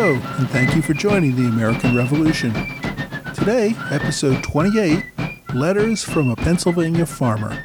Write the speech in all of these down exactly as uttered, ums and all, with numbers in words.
Hello, and thank you for joining the American Revolution. Today, episode twenty-eight, Letters from a Pennsylvania Farmer.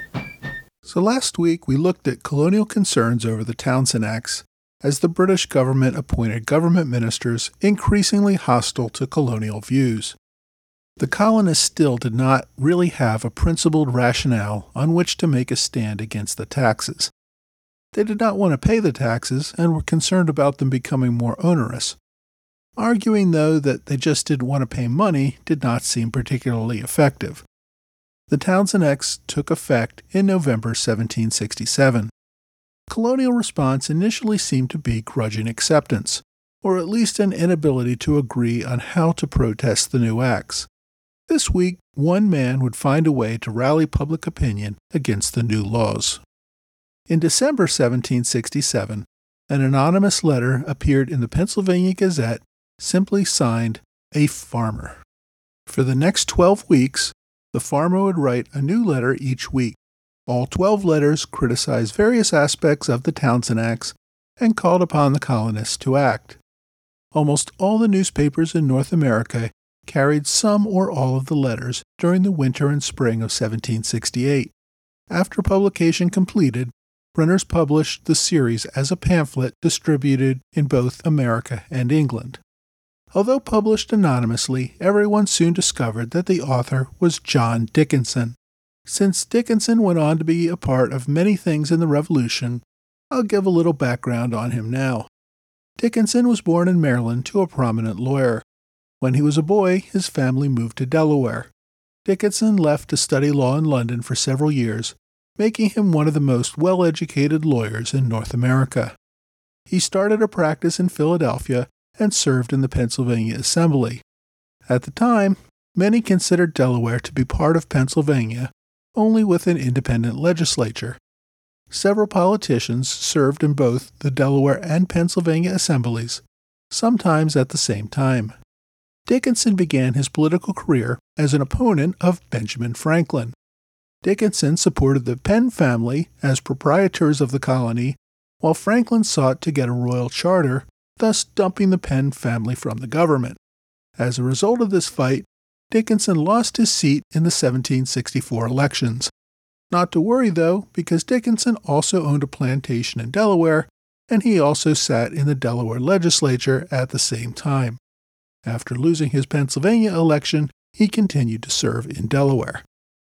So last week we looked at colonial concerns over the Townshend Acts as the British government appointed government ministers increasingly hostile to colonial views. The colonists still did not really have a principled rationale on which to make a stand against the taxes. They did not want to pay the taxes and were concerned about them becoming more onerous. Arguing, though, that they just didn't want to pay money did not seem particularly effective. The Townshend Acts took effect in November seventeen sixty-seven. Colonial response initially seemed to be grudging acceptance, or at least an inability to agree on how to protest the new acts. This week, one man would find a way to rally public opinion against the new laws. In December seventeen sixty-seven, an anonymous letter appeared in the Pennsylvania Gazette, simply signed, "A Farmer." For the next twelve weeks, the farmer would write a new letter each week. All twelve letters criticized various aspects of the Townshend Acts and called upon the colonists to act. Almost all the newspapers in North America carried some or all of the letters during the winter and spring of seventeen sixty-eight. After publication completed, printers published the series as a pamphlet distributed in both America and England. Although published anonymously, everyone soon discovered that the author was John Dickinson. Since Dickinson went on to be a part of many things in the Revolution, I'll give a little background on him now. Dickinson was born in Maryland to a prominent lawyer. When he was a boy, his family moved to Delaware. Dickinson left to study law in London for several years, making him one of the most well-educated lawyers in North America. He started a practice in Philadelphia and served in the Pennsylvania Assembly. At the time, many considered Delaware to be part of Pennsylvania, only with an independent legislature. Several politicians served in both the Delaware and Pennsylvania Assemblies, sometimes at the same time. Dickinson began his political career as an opponent of Benjamin Franklin. Dickinson supported the Penn family as proprietors of the colony, while Franklin sought to get a royal charter, thus dumping the Penn family from the government. As a result of this fight, Dickinson lost his seat in the seventeen sixty-four elections. Not to worry, though, because Dickinson also owned a plantation in Delaware, and he also sat in the Delaware legislature at the same time. After losing his Pennsylvania election, he continued to serve in Delaware.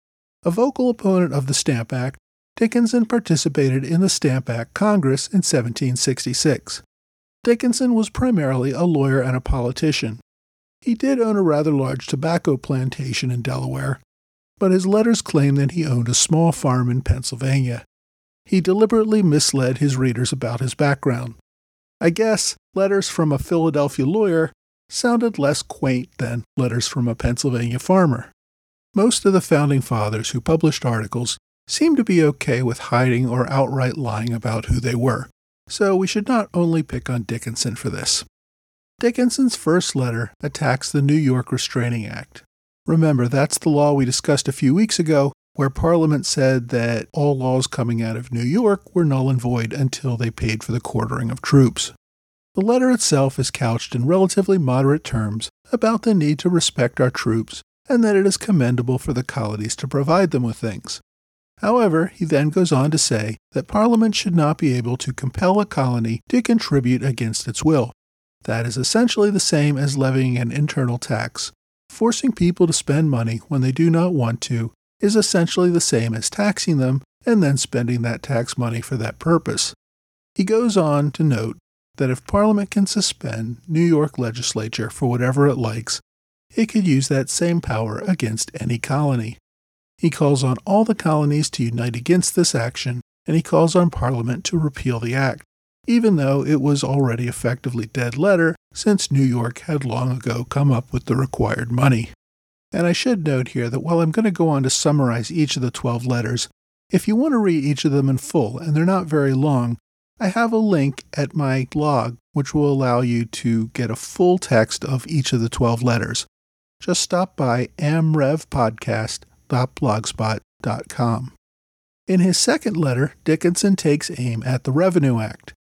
A vocal opponent of the Stamp Act, Dickinson participated in the Stamp Act Congress in seventeen sixty-six. Dickinson was primarily a lawyer and a politician. He did own a rather large tobacco plantation in Delaware, but his letters claim that he owned a small farm in Pennsylvania. He deliberately misled his readers about his background. I guess letters from a Philadelphia lawyer sounded less quaint than letters from a Pennsylvania farmer. Most of the Founding Fathers who published articles seemed to be okay with hiding or outright lying about who they were, so we should not only pick on Dickinson for this. Dickinson's first letter attacks the New York Restraining Act. Remember, that's the law we discussed a few weeks ago, where Parliament said that all laws coming out of New York were null and void until they paid for the quartering of troops. The letter itself is couched in relatively moderate terms about the need to respect our troops and that it is commendable for the colonies to provide them with things. However, he then goes on to say that Parliament should not be able to compel a colony to contribute against its will. That is essentially the same as levying an internal tax. Forcing people to spend money when they do not want to is essentially the same as taxing them and then spending that tax money for that purpose. He goes on to note that if Parliament can suspend New York legislature for whatever it likes, it could use that same power against any colony. He calls on all the colonies to unite against this action, and he calls on Parliament to repeal the act, even though it was already effectively dead letter since New York had long ago come up with the required money. And I should note here that while I'm going to go on to summarize each of the twelve letters, if you want to read each of them in full, and they're not very long, I have a link at my blog which will allow you to get a full text of each of the twelve letters. Just stop by amrevpodcast dot blogspot dot com. In his second letter, Dickinson takes aim at the Revenue Act.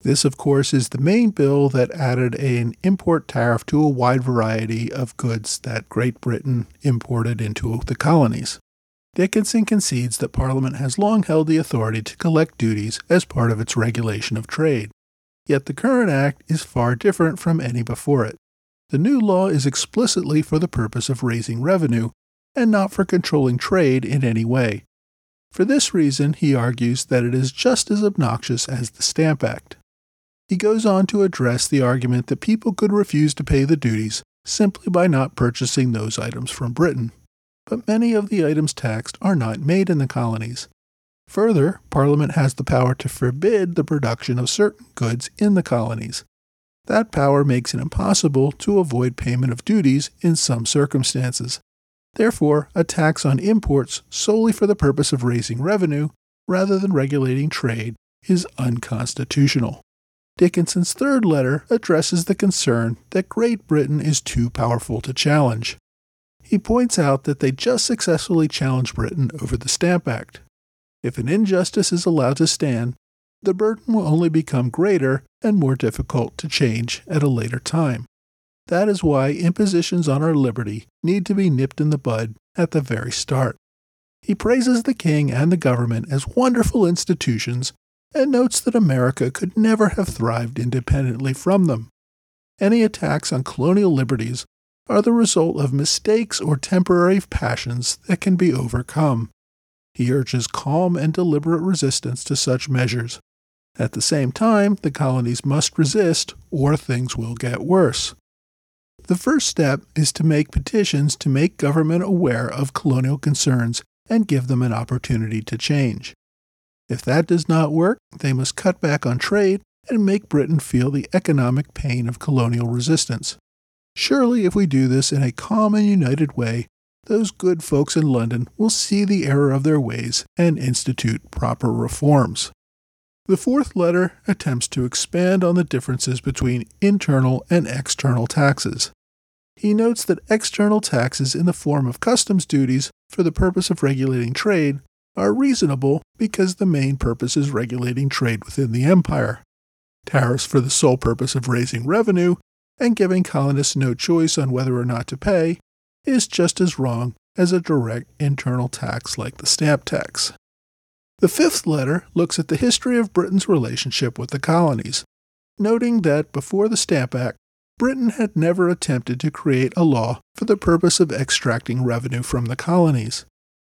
This, of course, is the main bill that added an import tariff to a wide variety of goods that Great Britain imported into the colonies. Dickinson concedes that Parliament has long held the authority to collect duties as part of its regulation of trade. Yet the current act is far different from any before it. The new law is explicitly for the purpose of raising revenue, and not for controlling trade in any way. For this reason, he argues that it is just as obnoxious as the Stamp Act. He goes on to address the argument that people could refuse to pay the duties simply by not purchasing those items from Britain. But many of the items taxed are not made in the colonies. Further, Parliament has the power to forbid the production of certain goods in the colonies. That power makes it impossible to avoid payment of duties in some circumstances. Therefore, a tax on imports solely for the purpose of raising revenue, rather than regulating trade, is unconstitutional. Dickinson's third letter addresses the concern that Great Britain is too powerful to challenge. He points out that they just successfully challenged Britain over the Stamp Act. If an injustice is allowed to stand, the burden will only become greater and more difficult to change at a later time. That is why impositions on our liberty need to be nipped in the bud at the very start. He praises the king and the government as wonderful institutions and notes that America could never have thrived independently from them. Any attacks on colonial liberties are the result of mistakes or temporary passions that can be overcome. He urges calm and deliberate resistance to such measures. At the same time, the colonies must resist, or things will get worse. The first step is to make petitions to make government aware of colonial concerns and give them an opportunity to change. If that does not work, they must cut back on trade and make Britain feel the economic pain of colonial resistance. Surely, if we do this in a calm and united way, those good folks in London will see the error of their ways and institute proper reforms. The fourth letter attempts to expand on the differences between internal and external taxes. He notes that external taxes in the form of customs duties for the purpose of regulating trade are reasonable because the main purpose is regulating trade within the empire. Tariffs for the sole purpose of raising revenue and giving colonists no choice on whether or not to pay is just as wrong as a direct internal tax like the stamp tax. The fifth letter looks at the history of Britain's relationship with the colonies, noting that before the Stamp Act, Britain had never attempted to create a law for the purpose of extracting revenue from the colonies.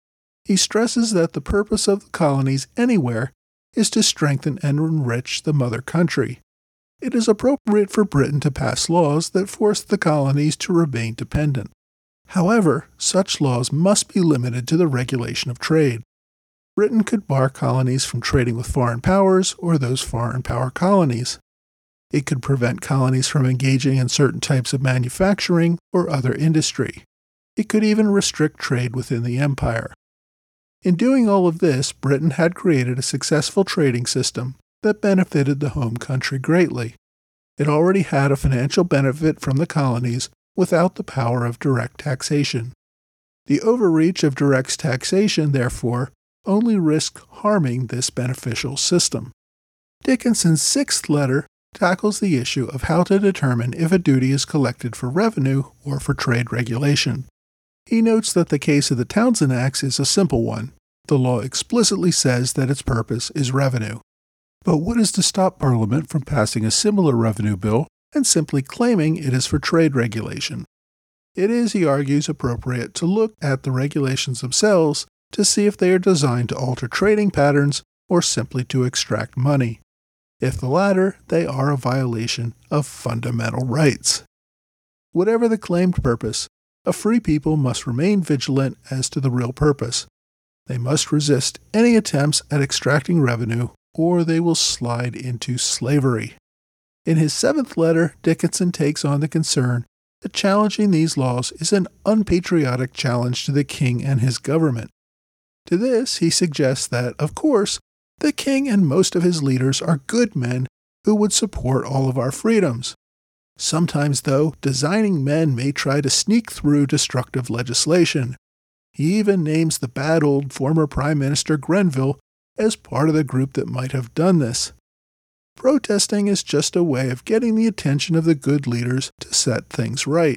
He stresses that the purpose of the colonies anywhere is to strengthen and enrich the mother country. It is appropriate for Britain to pass laws that force the colonies to remain dependent. However, such laws must be limited to the regulation of trade. Britain could bar colonies from trading with foreign powers or those foreign power colonies. It could prevent colonies from engaging in certain types of manufacturing or other industry. It could even restrict trade within the empire. In doing all of this, Britain had created a successful trading system that benefited the home country greatly. It already had a financial benefit from the colonies without the power of direct taxation. The overreach of direct taxation, therefore, only risked harming this beneficial system. Dickinson's sixth letter tackles the issue of how to determine if a duty is collected for revenue or for trade regulation. He notes that the case of the Townshend Acts is a simple one. The law explicitly says that its purpose is revenue. But what is to stop Parliament from passing a similar revenue bill and simply claiming it is for trade regulation? It is, he argues, appropriate to look at the regulations themselves to see if they are designed to alter trading patterns or simply to extract money. If the latter, they are a violation of fundamental rights. Whatever the claimed purpose, a free people must remain vigilant as to the real purpose. They must resist any attempts at extracting revenue, or they will slide into slavery. In his seventh letter, Dickinson takes on the concern that challenging these laws is an unpatriotic challenge to the king and his government. To this, he suggests that, of course, the king and most of his leaders are good men who would support all of our freedoms. Sometimes, though, designing men may try to sneak through destructive legislation. He even names the bad old former Prime Minister Grenville as part of the group that might have done this. Protesting is just a way of getting the attention of the good leaders to set things right.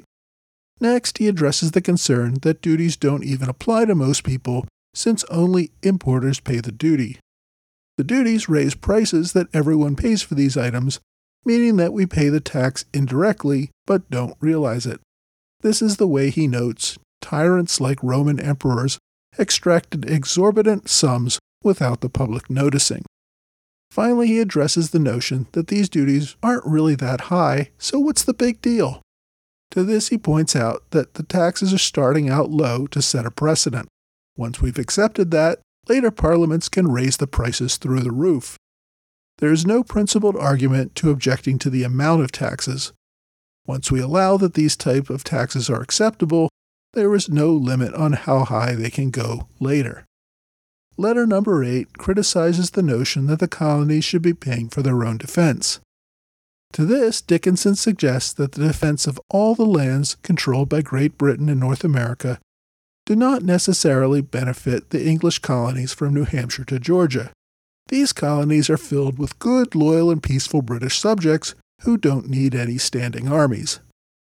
Next, he addresses the concern that duties don't even apply to most people since only importers pay the duty. The duties raise prices that everyone pays for these items, meaning that we pay the tax indirectly but don't realize it. This is the way, he notes, tyrants like Roman emperors extracted exorbitant sums without the public noticing. Finally, he addresses the notion that these duties aren't really that high, so what's the big deal? To this, he points out that the taxes are starting out low to set a precedent. Once we've accepted that, later parliaments can raise the prices through the roof. There is no principled argument to objecting to the amount of taxes. Once we allow that these type of taxes are acceptable, there is no limit on how high they can go later. Letter number eight criticizes the notion that the colonies should be paying for their own defense. To this, Dickinson suggests that the defense of all the lands controlled by Great Britain and North America do not necessarily benefit the English colonies from New Hampshire to Georgia. These colonies are filled with good, loyal, and peaceful British subjects who don't need any standing armies.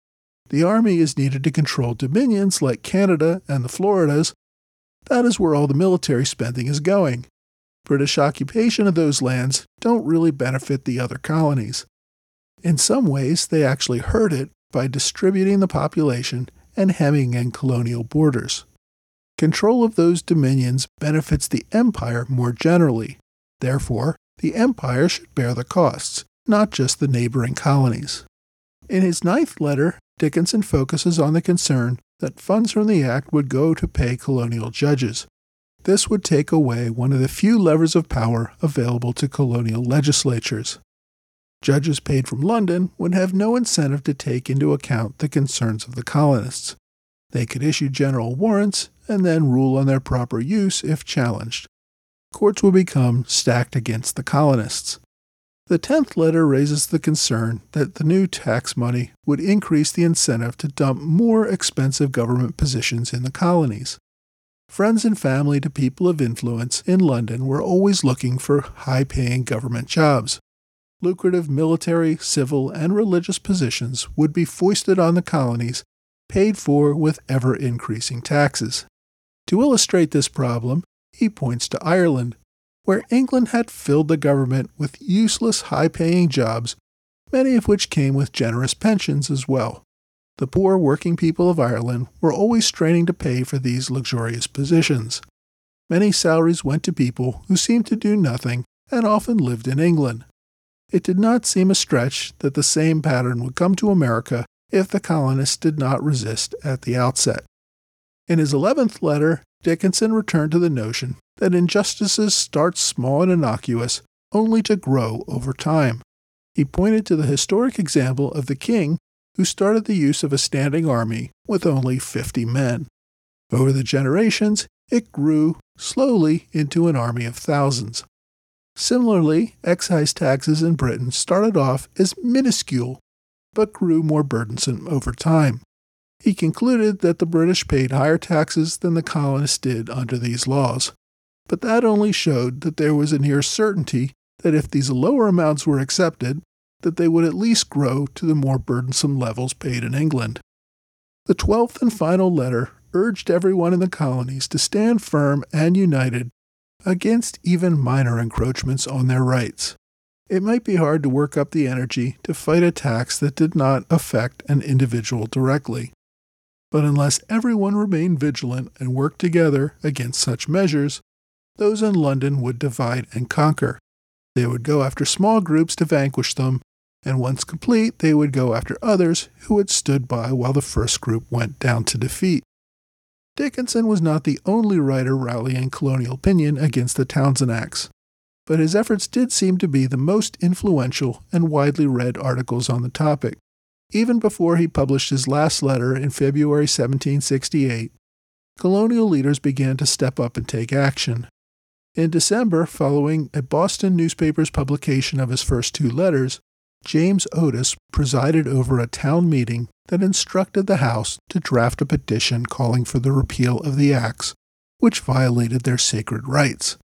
The army is needed to control dominions like Canada and the Floridas. That is where all the military spending is going. British occupation of those lands don't really benefit the other colonies. In some ways, they actually hurt it by distributing the population and hemming in colonial borders. Control of those dominions benefits the empire more generally. Therefore, the empire should bear the costs, not just the neighboring colonies. In his ninth letter, Dickinson focuses on the concern that funds from the act would go to pay colonial judges. This would take away one of the few levers of power available to colonial legislatures. Judges paid from London would have no incentive to take into account the concerns of the colonists. They could issue general warrants and then rule on their proper use if challenged. Courts would become stacked against the colonists. The tenth letter raises the concern that the new tax money would increase the incentive to dump more expensive government positions in the colonies. Friends and family to people of influence in London were always looking for high-paying government jobs. Lucrative military, civil, and religious positions would be foisted on the colonies, paid for with ever-increasing taxes. To illustrate this problem, he points to Ireland, where England had filled the government with useless high-paying jobs, many of which came with generous pensions as well. The poor working people of Ireland were always straining to pay for these luxurious positions. Many salaries went to people who seemed to do nothing and often lived in England. It did not seem a stretch that the same pattern would come to America if the colonists did not resist at the outset. In his eleventh letter, Dickinson returned to the notion that injustices start small and innocuous, only to grow over time. He pointed to the historic example of the king who started the use of a standing army with only fifty men. Over the generations, it grew slowly into an army of thousands. Similarly, excise taxes in Britain started off as minuscule, but grew more burdensome over time. He concluded that the British paid higher taxes than the colonists did under these laws, but that only showed that there was a near certainty that if these lower amounts were accepted, that they would at least grow to the more burdensome levels paid in England. The twelfth and final letter urged everyone in the colonies to stand firm and united against even minor encroachments on their rights. It might be hard to work up the energy to fight a tax that did not affect an individual directly. But unless everyone remained vigilant and worked together against such measures, those in London would divide and conquer. They would go after small groups to vanquish them, and once complete, they would go after others who had stood by while the first group went down to defeat. Dickinson was not the only writer rallying colonial opinion against the Townshend Acts, but his efforts did seem to be the most influential and widely read articles on the topic. Even before he published his last letter in February seventeen sixty-eight, colonial leaders began to step up and take action. In December, following a Boston newspaper's publication of his first two letters, James Otis presided over a town meeting that instructed the House to draft a petition calling for the repeal of the acts, which violated their sacred rights.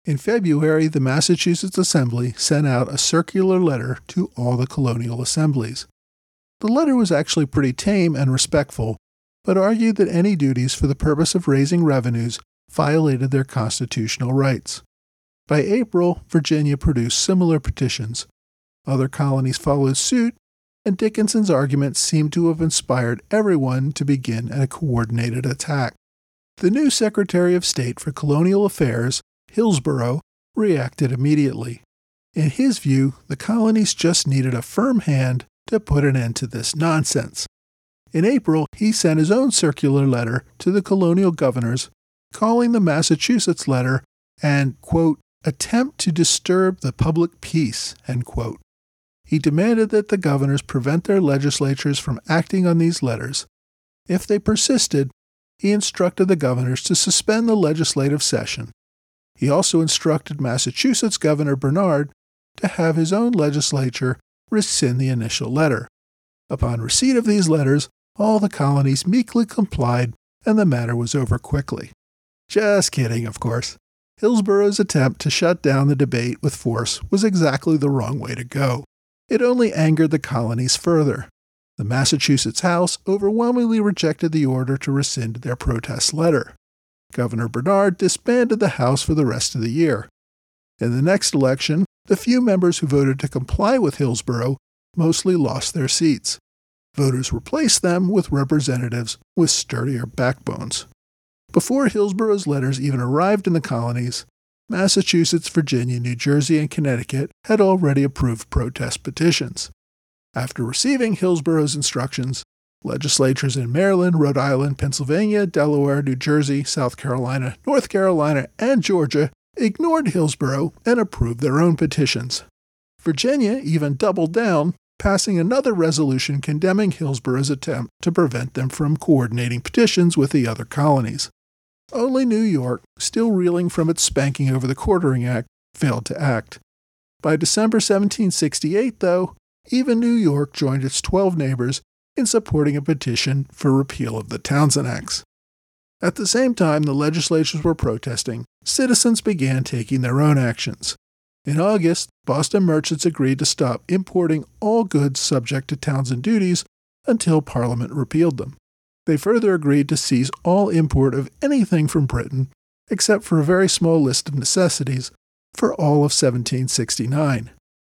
In February, the Massachusetts Assembly sent out a circular letter to all the colonial assemblies. The letter was actually pretty tame and respectful, but argued that any duties for the purpose of raising revenues violated their constitutional rights. By April, Virginia produced similar petitions. Other colonies followed suit, and Dickinson's arguments seemed to have inspired everyone to begin a coordinated attack. The new Secretary of State for Colonial Affairs, Hillsborough, reacted immediately. In his view, the colonies just needed a firm hand to put an end to this nonsense. In April, he sent his own circular letter to the colonial governors, calling the Massachusetts letter an, quote, attempt to disturb the public peace, end quote. He demanded that the governors prevent their legislatures from acting on these letters. If they persisted, he instructed the governors to suspend the legislative session. He also instructed Massachusetts Governor Bernard to have his own legislature rescind the initial letter. Upon receipt of these letters, all the colonies meekly complied, and the matter was over quickly. Just kidding, of course. Hillsborough's attempt to shut down the debate with force was exactly the wrong way to go. It only angered the colonies further. The Massachusetts House overwhelmingly rejected the order to rescind their protest letter. Governor Bernard disbanded the House for the rest of the year. In the next election, the few members who voted to comply with Hillsborough mostly lost their seats. Voters replaced them with representatives with sturdier backbones. Before Hillsborough's letters even arrived in the colonies, Massachusetts, Virginia, New Jersey, and Connecticut had already approved protest petitions. After receiving Hillsborough's instructions, legislatures in Maryland, Rhode Island, Pennsylvania, Delaware, New Jersey, South Carolina, North Carolina, and Georgia ignored Hillsborough and approved their own petitions. Virginia even doubled down, passing another resolution condemning Hillsborough's attempt to prevent them from coordinating petitions with the other colonies. Only New York, still reeling from its spanking over the Quartering Act, failed to act. By December seventeen sixty-eight, though, even New York joined its twelve neighbors in supporting a petition for repeal of the Townshend Acts. At the same time the legislatures were protesting, citizens began taking their own actions. In August, Boston merchants agreed to stop importing all goods subject to Townshend duties until Parliament repealed them. They further agreed to cease all import of anything from Britain, except for a very small list of necessities, for all of seventeen sixty-nine.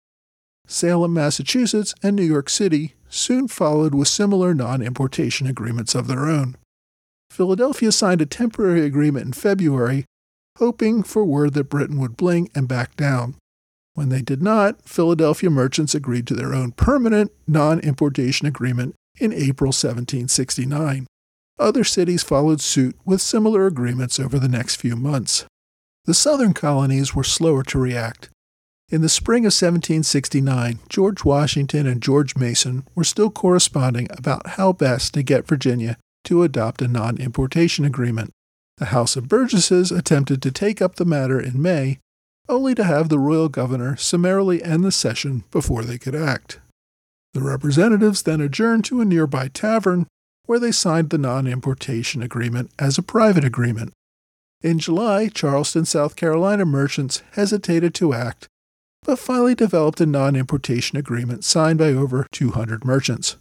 Salem, Massachusetts, and New York City soon followed with similar non-importation agreements of their own. Philadelphia signed a temporary agreement in February, hoping for word that Britain would blink and back down. When they did not, Philadelphia merchants agreed to their own permanent non-importation agreement in April seventeen sixty-nine. Other cities followed suit with similar agreements over the next few months. The southern colonies were slower to react. In the spring of seventeen sixty-nine, George Washington and George Mason were still corresponding about how best to get Virginia to adopt a non-importation agreement. The House of Burgesses attempted to take up the matter in May, only to have the royal governor summarily end the session before they could act. The representatives then adjourned to a nearby tavern, where they signed the non-importation agreement as a private agreement. In July, Charleston, South Carolina merchants hesitated to act, but finally developed a non-importation agreement signed by over two hundred merchants.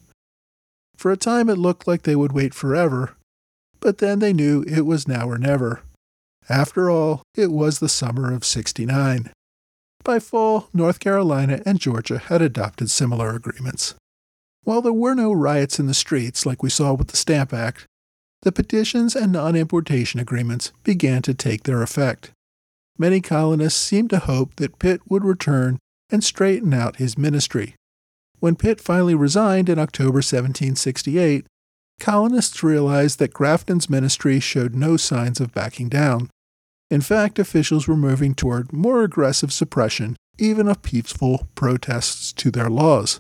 For a time it looked like they would wait forever, but then they knew it was now or never. After all, it was the summer of sixty-nine. By fall, North Carolina and Georgia had adopted similar agreements. While there were no riots in the streets like we saw with the Stamp Act, the petitions and non-importation agreements began to take their effect. Many colonists seemed to hope that Pitt would return and straighten out his ministry. When Pitt finally resigned in October seventeen sixty-eight, colonists realized that Grafton's ministry showed no signs of backing down. In fact, officials were moving toward more aggressive suppression, even of peaceful protests to their laws.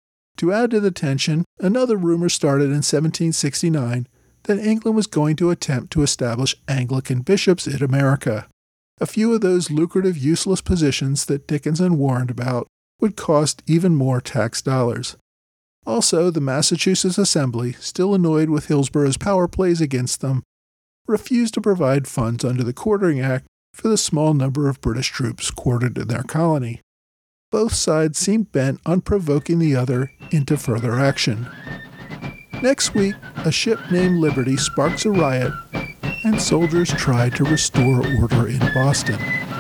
To add to the tension, another rumor started in seventeen sixty-nine that England was going to attempt to establish Anglican bishops in America. A few of those lucrative, useless positions that Dickinson warned about would cost even more tax dollars. Also, the Massachusetts Assembly, still annoyed with Hillsborough's power plays against them, refused to provide funds under the Quartering Act for the small number of British troops quartered in their colony. Both sides seemed bent on provoking the other into further action. Next week, a ship named Liberty sparks a riot, and soldiers try to restore order in Boston.